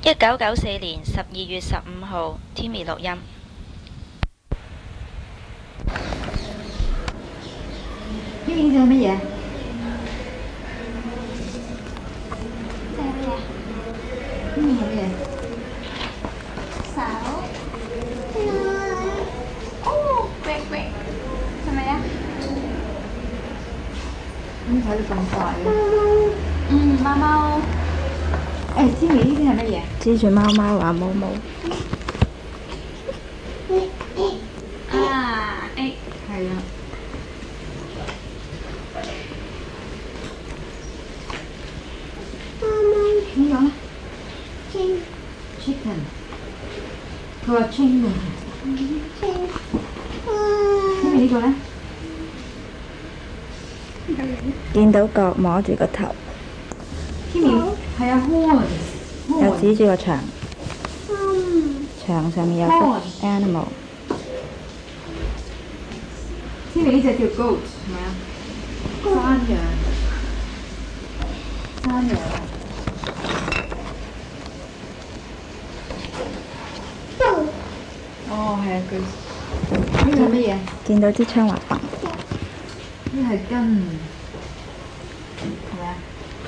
1994年12月15號 ，Timmy 錄音。 呢影相係乜嘢？呢面係乜嘢？ 手。哦，great，係咪啊？ 點睇得咁快嘅？ 貓貓。 Timmy 呢啲係乜嘢？ 指住貓貓話毛毛。 啊，egg。 係啊。呢個咧 ？chicken。佢話 ching 喎。Timmy 呢個咧？ 見到角摸住個頭， Timmy 係啊 horn。 又指住個牆，牆上面有幅 animal。 Timmy 呢隻叫 goat 係咪啊？山羊。山羊。哦，係啊，goose。呢個係乜嘢？ 見到支槍話砰。 呢係根，係咪啊？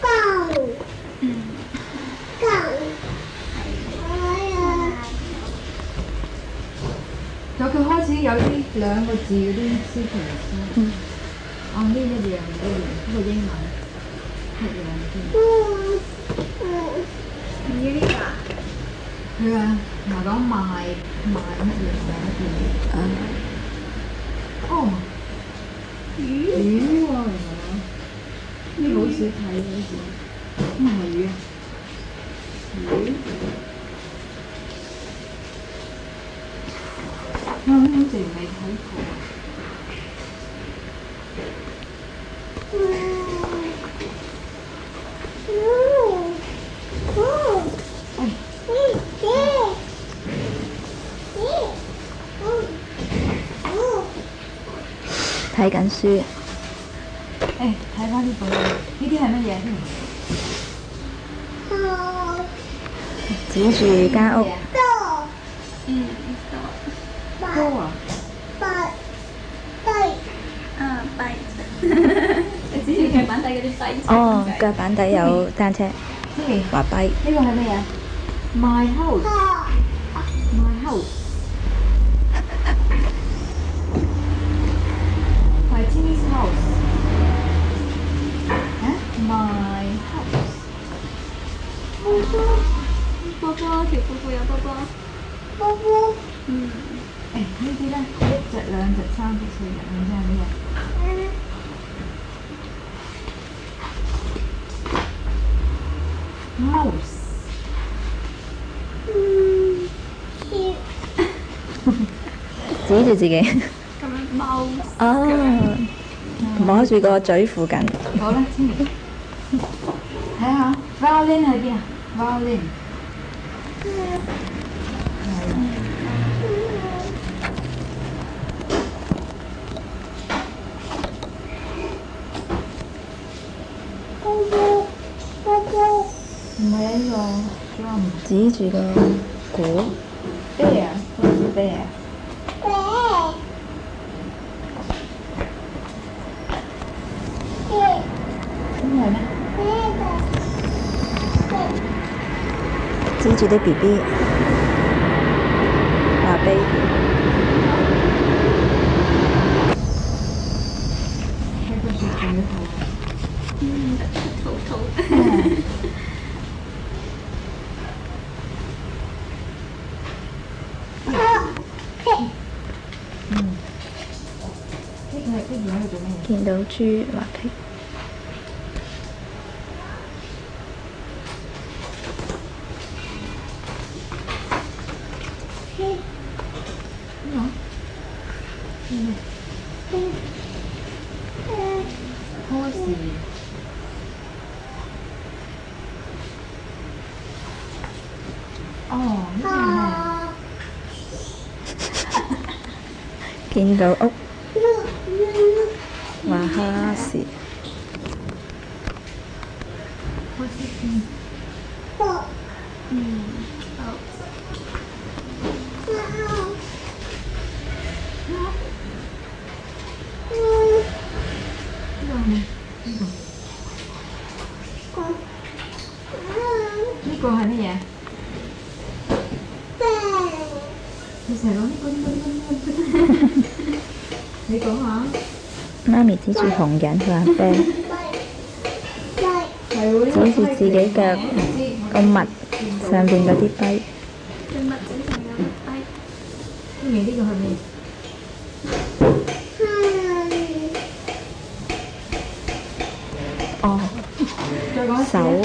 佢開始有啲兩個字嗰啲 sequence。哦，呢一樣，呢個英文一樣唔要呢個啊？ 佢話同埋講賣乜嘢。哦，魚喎，原來呢個好少睇嘅好似，咩係魚啊？魚。我好似未睇過。 睇緊書。 睇翻呢度，呢啲係乜嘢？ 指住間屋。 高啊！ 跛。你指住腳板底嗰啲跛。 哦，腳板底有單車。滑跛。 呢個係乜嘢？My house。My house。係 Timmy's house。My house。 波波，條褲褲有波波。 呢啲咧，一隻、兩隻、三隻、四隻，唔知係乜嘢？Mouse。 指住自己。 咁樣貓。 哦，摸住個嘴附近。 好啦，Timmy，睇下 violin 喺邊啊 ？violin。唔係啊，呢個 drum。 指住個鼓。 bear，好似 bear。咁係咩？ 指住啲 BB，話 baby。 睇個雪嘴圖。 肚。 呢個喺度做咩嘢？ 見到豬滑皮。 Horsey。哦，呢個係咩？ 見到屋。話哈士。 好。 呢個係乜嘢？你成日講呢個。你講下。 媽咪指住紅人，佢話啤， 係喎， 指住自己腳個襪上邊嗰啲跛。 隻襪仔上有粒跛。 呢面呢個係咩？ 哦， 再講一次。 手。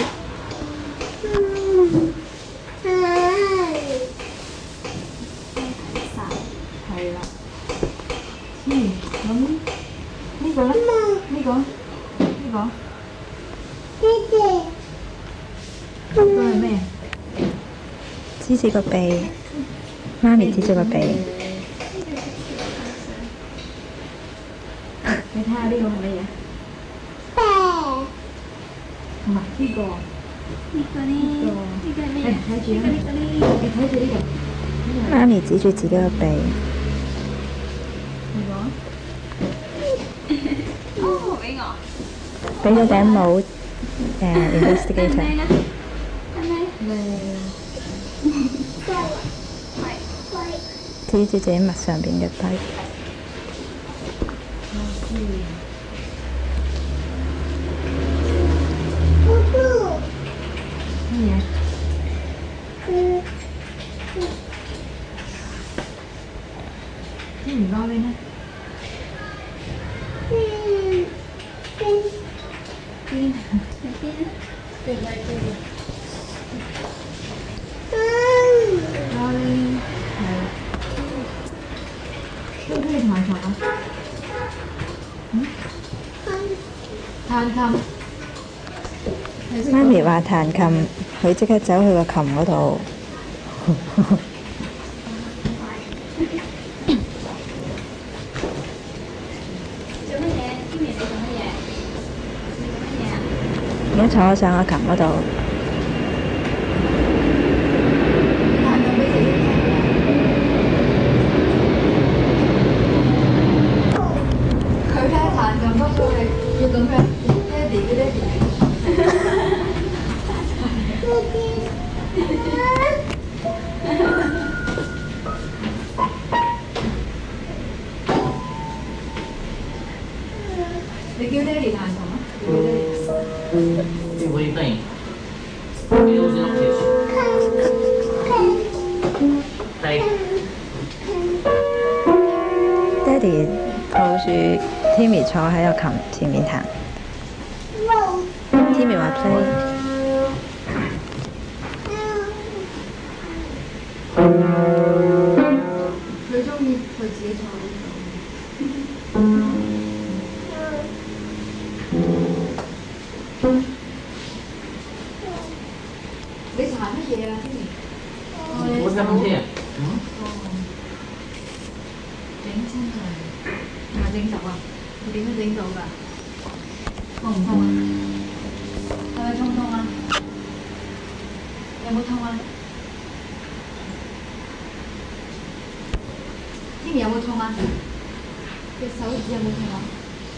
係啦。咁呢個咧？呢個？呢個？呢個係咩？ 指住個鼻，媽咪指住個鼻。 你睇下呢個係乜嘢？同埋呢個。 呢個呢？呢個係咩？ 睇住啊！你睇住呢個。 媽咪指住自己個鼻。 哦，俾我。 俾咗頂帽靚唔 investigator。 靚啊？靚唔靚？ 指住自己襪上邊嘅跛。 乜嘢？唔該你呢？ 邊？喺邊啊？ 咖喱係。都中意彈琴啊？彈琴。 媽咪話彈琴，佢即刻走去個琴嗰度。 做乜嘢？天明你做乜嘢？你做乜嘢啊？ 而家坐上個琴嗰度。 彈琴俾自己聽。佢咧彈琴不過你要咁樣，爹哋嘅爹哋。你叫爹哋彈琴啊？你叫爹哋。 What are you playing? Wheels in a fish. Play. 爹哋抱住 Timmy 坐喺個琴前面彈。Timmy 話 play。 佢中意佢自己坐呢度。你彈乜嘢啊，Timmy？ What happened here? 整親佢，係咪整到啊？你點樣整到㗎？痛唔痛啊？係咪痛唔痛啊？有冇痛啊？Timmy有冇痛啊？隻手指有冇痛啊？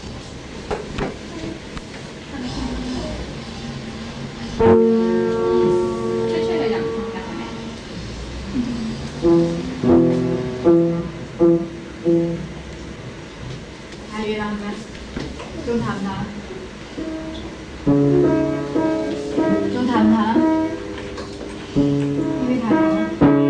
吹吹佢就唔痛㗎，係咪？ 太遠啦，係咪？仲彈唔彈？仲彈唔彈？要唔要彈啊？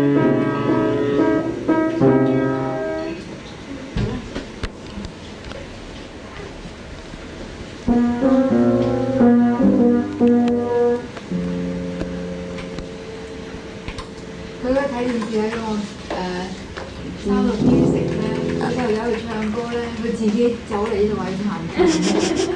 佢嗰睇電視喺個360D食咧，之後有去唱歌咧，佢自己走嚟呢度位彈琴。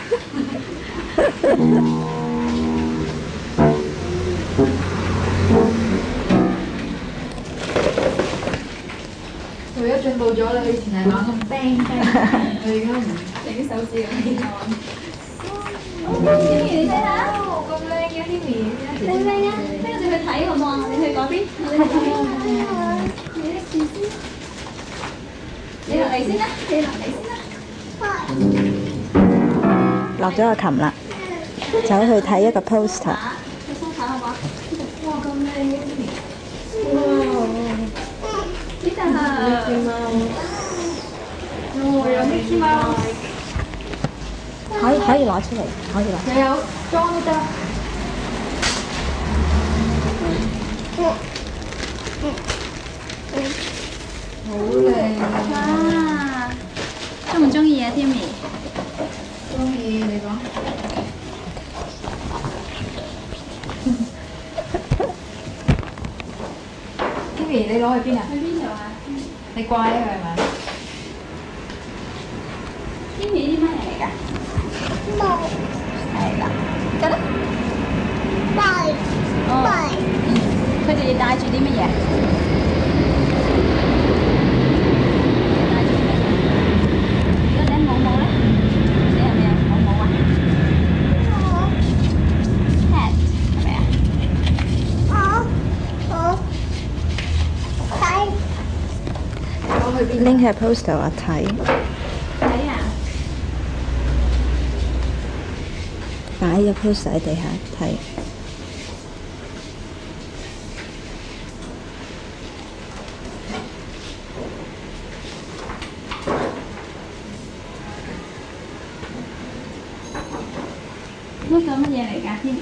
佢而家進步咗啦，佢以前係猛咁 bang bang，佢而家唔整啲手指咁樣按。Timmy 你睇下， 咁靚嘅 Timmy， 靚唔靚啊？跟住去睇好唔嚟先啦，你落嚟先啦。 落咗個琴啦，走去睇一個 poster。 去梳化好唔好？ 哇，咁靚嘅呢度。 哦，有 Mickey Mouse， 可以攞出嚟，可以攞。 又有裝都得。好靚啊！ 哇！中唔中意啊，Timmy？ 中意你講。Timmy，你攞去邊啊？ 去邊度啊你掛咗佢係咪？ ？Timmy 啲乜嘢嚟㗎？係啦，得啦。哦。佢哋帶住啲乜嘢？個頂帽帽咧？你係咪有帽帽啊？Hat 係咪啊？ 攞去邊？ 拎起 poster 我睇， 睇啊！ 擺個 poster 喺地下睇。 呢個乜嘢嚟㗎？Timmy？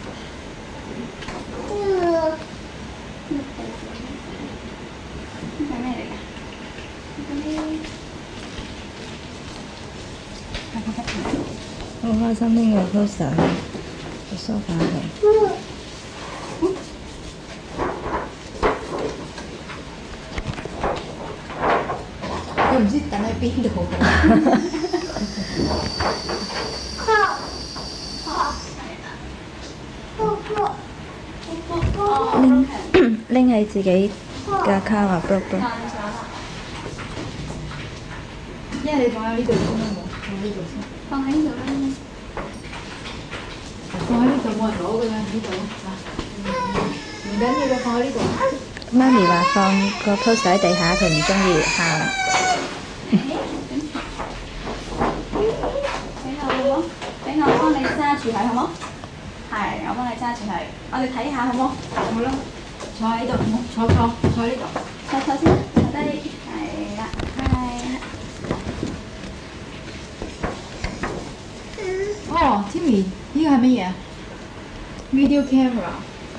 呢個咩嚟㗎？ 好開心拎個 poster 去梳化度。 佢唔知等喺邊度。 拎起自己嘅卡話 book book。 因為你放喺呢度先啦，冇放喺呢度先。 放喺呢度啦。 放喺呢度冇人攞㗎啦，呢度啊，唔緊要嘅，放喺呢度。 媽咪話放個 poster 喺地下，佢唔中意喊。 俾我好冇？俾我幫你揸住佢好冇？係，我幫你揸住佢。我哋睇下好冇？ 好啦，坐喺度，坐喺呢度。 坐先，坐低。係啦，係啦。 哦，Timmy，呢個係乜嘢？Video camera。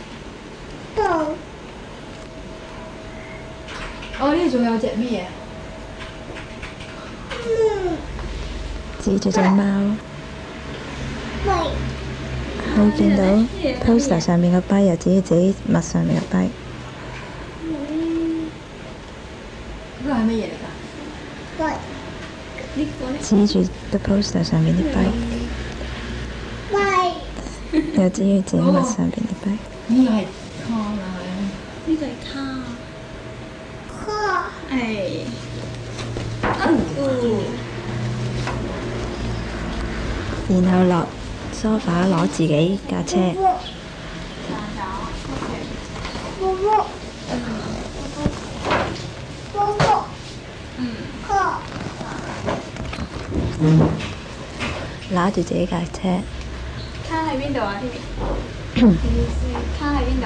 哦，呢度仲有隻乜嘢？ 指住隻貓，佢見到 poster 上面個碑，又指住自己襪上面個碑。 呢個係乜嘢嚟㗎？ 指住 the poster 上面啲碑，又指住自己襪上面啲碑。 呢個係 con 啊， 呢個係卡。係。 然後落梳化攞自己架車。攞住自己架車。 卡喺邊度啊？Timmy？卡喺邊度？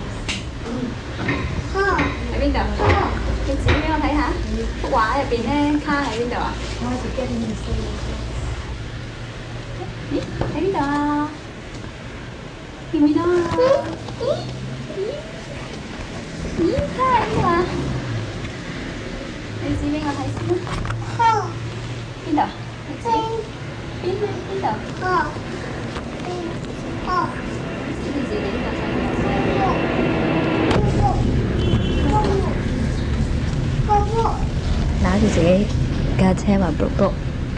喺邊度？你指俾我睇下，幅畫入邊咧，卡喺邊度啊？咦？喺邊度啊？見唔見到啊？咦？卡喺邊度啊？你指俾我睇先啦。邊度？你指邊度？指你自己呢個上面。 攞住自己架車話 book book。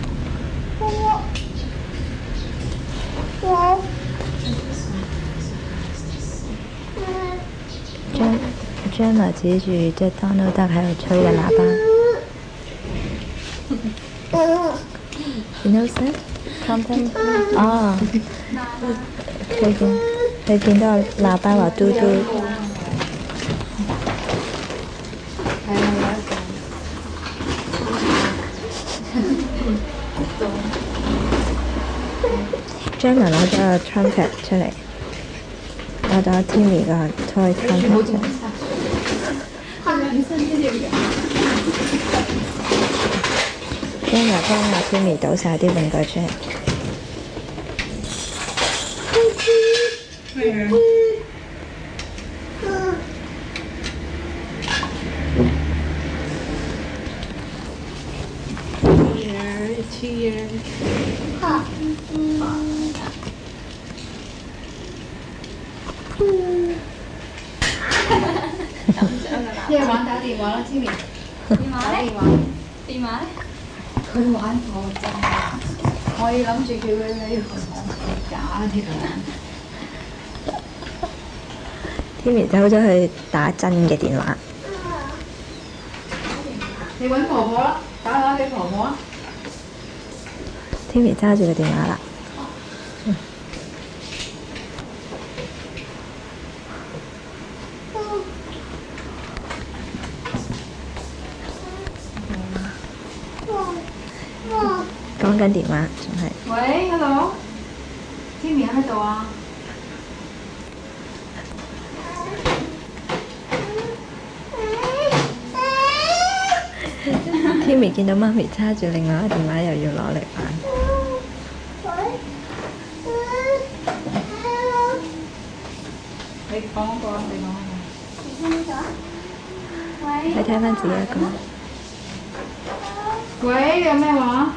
張華指住即係 Donald Duck 喺度吹嘅喇叭。You know that? Content? 哦，佢見到個喇叭話嘟嘟。 係啊，有一個。 Gemma 攞咗個 trumpet 出嚟，攞咗 Timmy 個 toy trumpet 出嚟。Gemma 幫阿 Timmy 倒晒啲玩具出嚟。 夜晚打電話啦，Timmy。 電話咧？電話咧？ 佢玩火針，我要諗住叫佢喺度假添啊！ Timmy 走咗去打真嘅電話。 你揾婆婆啦，打電話俾婆婆啊！ Timmy 揸住個電話啦。講緊電話，仲係。 喂，Hello，Timmy 喺度啊？ Timmy 見到媽咪揸住另外一個電話，又要攞嚟玩。 你講嗰個，你講嗰個。 你睇翻自己一個。 喂，你有咩話？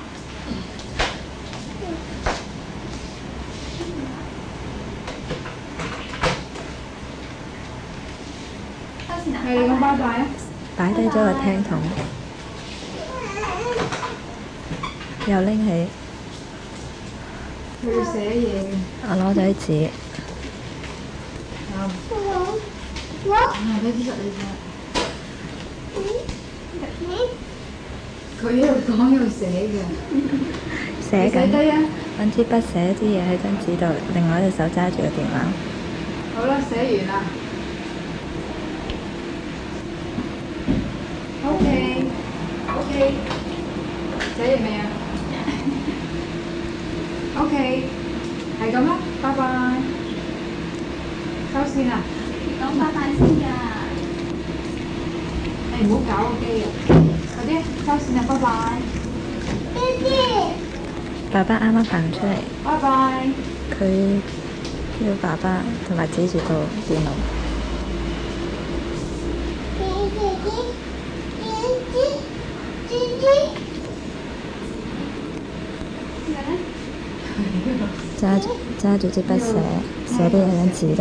係你講拜拜啊！ 擺低咗個聽筒，又拎起。 佢要寫嘢嘅。 我攞咗啲紙。 俾啲實你睇。佢一路講一路寫嘅。 寫緊。 寫低啊！ 揾支筆寫啲嘢喺張紙度，另外一隻手揸住個電話。 好啦，寫完啦。OK，寫完未啊？OK，係咁啦，拜拜。收線啦。 講拜拜先㗎。 你唔好搞個機啊！快啲收線啦，拜拜。 爸爸啱啱行出嚟， 拜拜。 佢叫爸爸同埋指住部電腦。揸住支筆寫啲嘢喺紙度。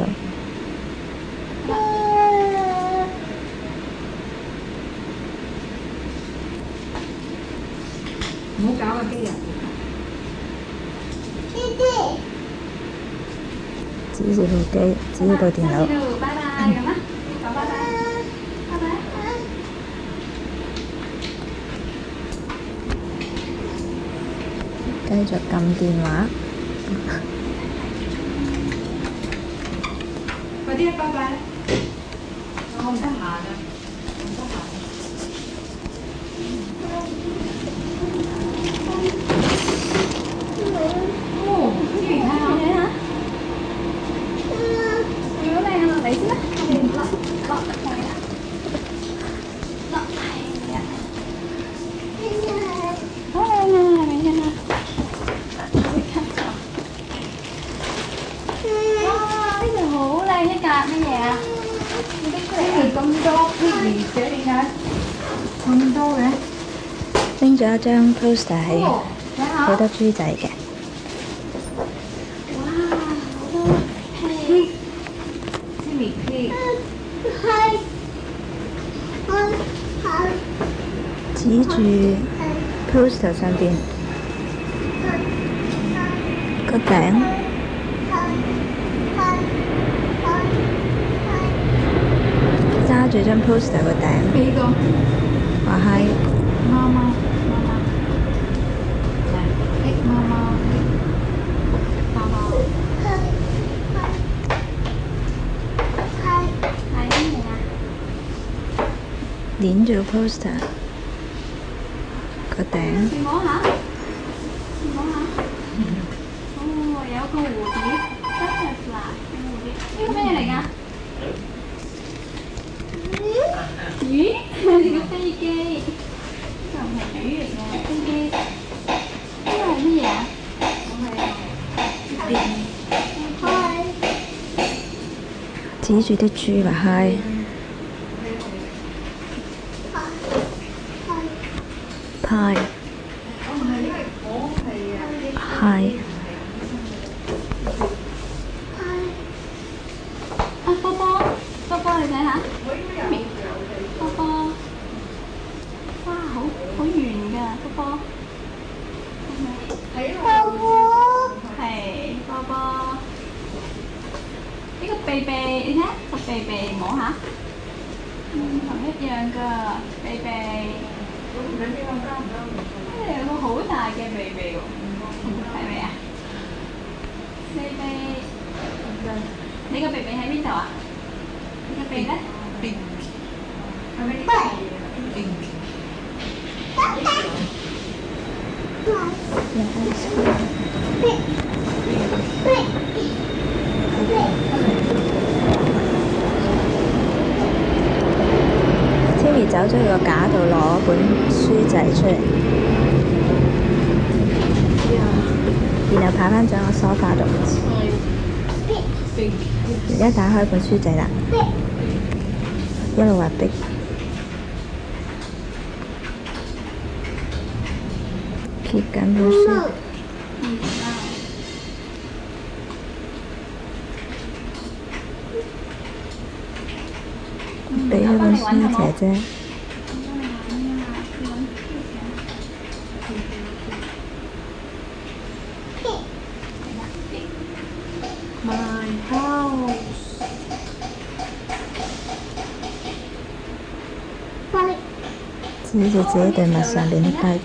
唔好搞個機啊！ 指住部機，指住部電腦。 拜拜咁啊！講拜拜，拜拜。 繼續撳電話。 快啲，拜拜。我唔得閒啊，唔得閒。哦，知睇下。 睇下。好靚啊！嚟先啦，我哋落係啦，落係啊，好靚啊！明天啊，哇！呢條好靚一格乜嘢啊？你拎出嚟啊！ 咁多 Timmy 寫點解咁多嘅？ 拎咗一張 poster 係睇下。 好多豬仔嘅。 哇！好多 Timmy Pig。 指住 poster 上邊個頂，揸住張 poster 個頂， 邊個？ 話係媽媽，Pig 媽媽， 係乜嘢啊？ 連住個 poster 個頂。 你摸下，你摸下。哦，有個蝴蝶 butterfly 蝴蝶，呢個咩嚟㗎？魚？係個飛機，呢個唔係魚嚟嘅飛機。呢個係乜嘢啊？ 指住啲豬話嗨。派。派。 啊，波波，波波你睇下，波波，哇，好圓㗎，波波，係波波，呢個鼻鼻，你睇個鼻鼻摸下，同一樣㗎，鼻鼻，有個好大嘅鼻鼻喎，係咪啊？鼻鼻。你個鼻鼻喺邊度啊？你個鼻咧？係咪呢個？ Timmy 走咗去個架度攞本書仔出嚟，然後爬返上個梳化度。而家打開本書仔啦，一路畫壁，揭緊本書，俾咗本書姐姐。指住自己對襪上邊啲雞。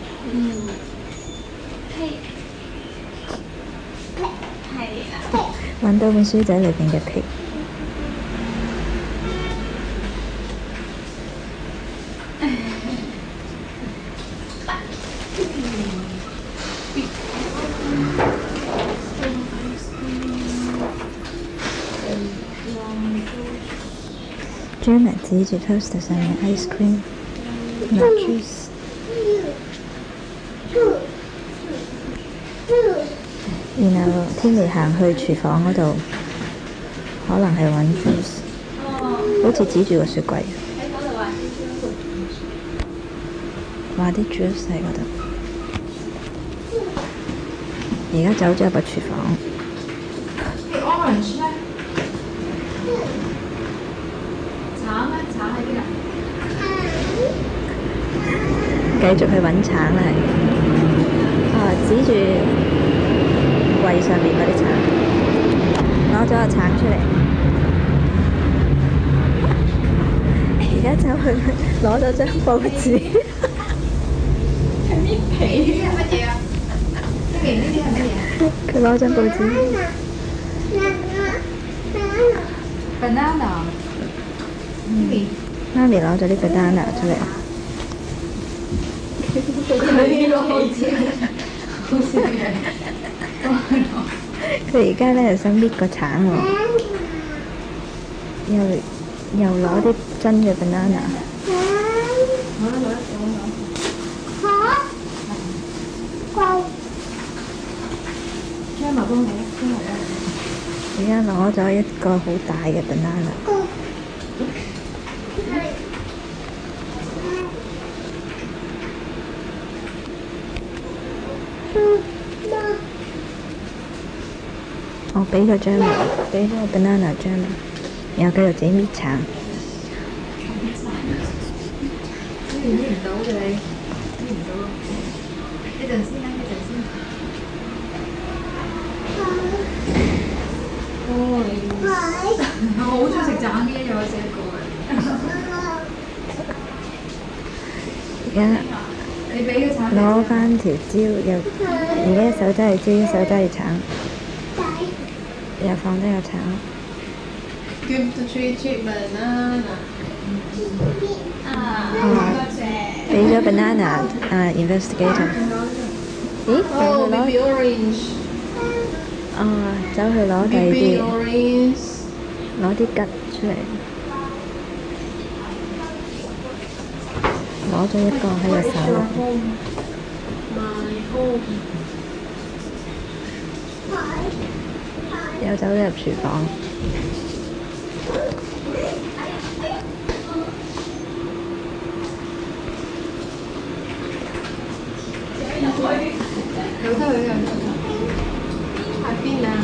揾到本書仔裏邊嘅皮。Gemma 指住 toaster 上面 ice cream。not juice。然後Timmy行去廚房嗰度，可能係揾 juice，好似指住個雪櫃。 喺嗰度啊！ 話啲 juice 喺嗰度。而家走咗入個廚房。 orange 咧？橙咧？橙喺邊啊？ 繼續去揾橙啦，係。指住櫃上面嗰啲橙，攞咗個橙出嚟。而家走去攞咗張報紙。 係搣皮？呢啲係乜嘢啊？呢啲係乜嘢？ 佢攞張報紙。 banana。 媽咪攞咗啲 banana 出嚟。 佢攞報紙，好笑嘅。 佢而家咧想搣個橙喎，又攞啲真嘅 banana。 張埋幫你，張埋幫而家攞咗一個好大嘅 banana。我俾個張，俾咗個 banana 張，然後繼續自己搣橙。 搣唔到嘅你，搣唔到。一陣先啦，一陣先。哦，我好中意食橙嘅，有食過嘅。 而家你俾個橙攞翻條蕉，又而家一手揸住蕉，一手揸住橙，又放低個橙。 Give the tree cheap banana。多謝。 俾咗 banana investigator。咦？ 哦，baby orange。 走去攞第二 Big 啲， orange. 攞啲桔出嚟，攞咗一個喺個 What is 手 your 度， home? My home. 又走咗入廚房。 有得去喺邊啊？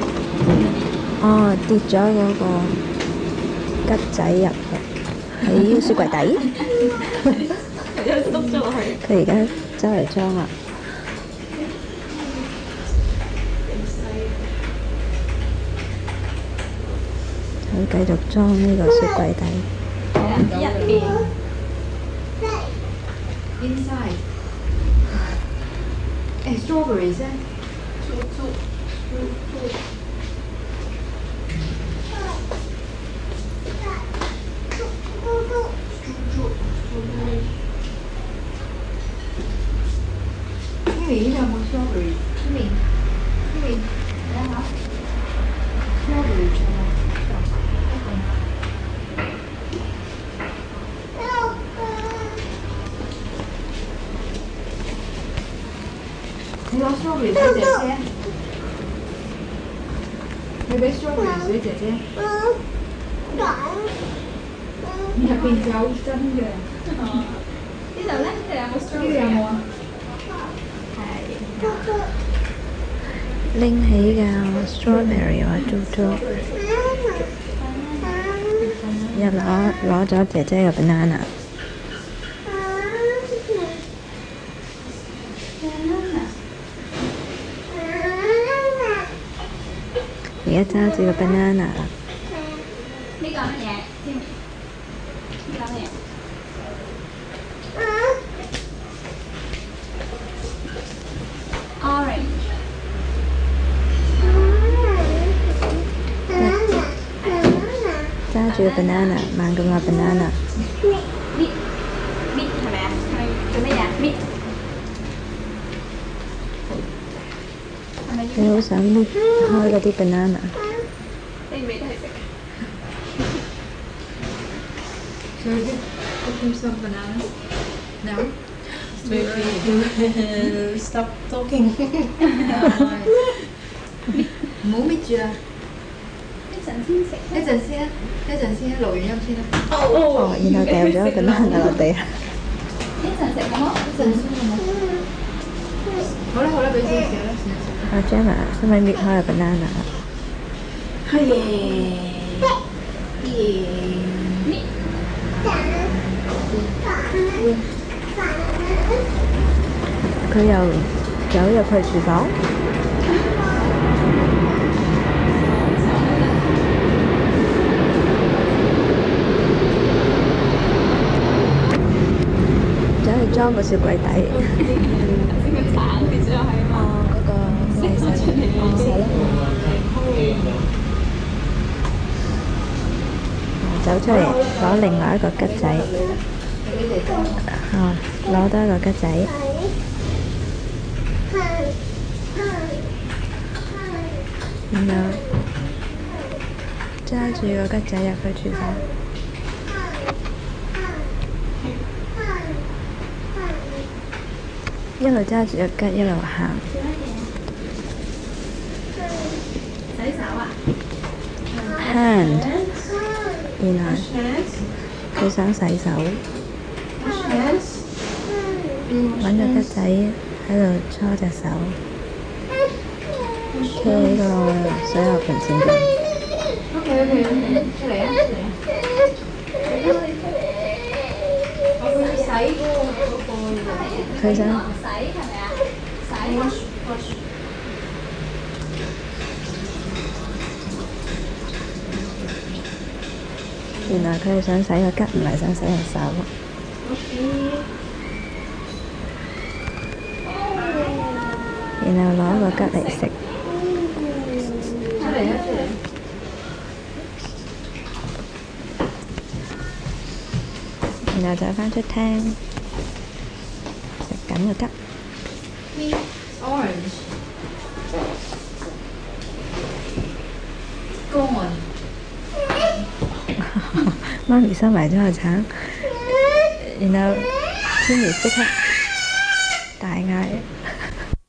跌咗嗰個桔仔入去喺雪櫃底。佢而家周嚟裝啦。佢繼續裝呢個雪櫃底。 入邊 Inside. Strawberries 咧？呢邊有冇 strawberry？ 呢邊睇下 strawberry 仲有冇？你攞 strawberry 俾姐姐，你俾 strawberry 俾姐姐。入邊有真嘅。 呢度咧，呢度有冇呢度 strawberry 有冇啊？ 拎起㗎 strawberry 話嘟嘟，又攞咗姐姐嘅 banana。而家揸住個 banana 啦。 呢個乜嘢？呢個乜嘢？Orange。 揸住個 banana， 慢咁話 banana。 搣係咪啊？係做乜嘢？搣係咪你好想搣開嗰啲 banana？ 你未得去食？ Shall we open some bananas now? Maybe stop talking. 唔好搣住啊！ 一陣先食。 一陣先啊，錄完音先啦。 哦，然後掉咗個 banana 落地。 一陣食好冇？ 一陣先好冇？好啦，俾少少啦，算啦。 阿 Gemma，使咪搣開個 banana？佢又走入去廚房。走去裝個雪櫃底。 先個橙跌咗喺嘛？ 嗰個細細走出嚟攞另外一個桔仔。攞多一個桔仔。然後揸住個桔仔入去廚房。一路揸住個桔一路行。 洗手啊 hand， 原來佢想洗手，揾個桔仔喺度搓隻手，企喺個水喉盆前邊。 OK， 出嚟啊！我要洗嗰個。 佢想洗係咪啊？洗。 原來佢係想洗個桔，唔係想洗隻手。然後攞個桔嚟食。 出嚟啊！出嚟。 然後就返出廳，食緊個桔。 Orange。 高我。 媽咪收埋咗個橙，然後天兒即刻大嗌。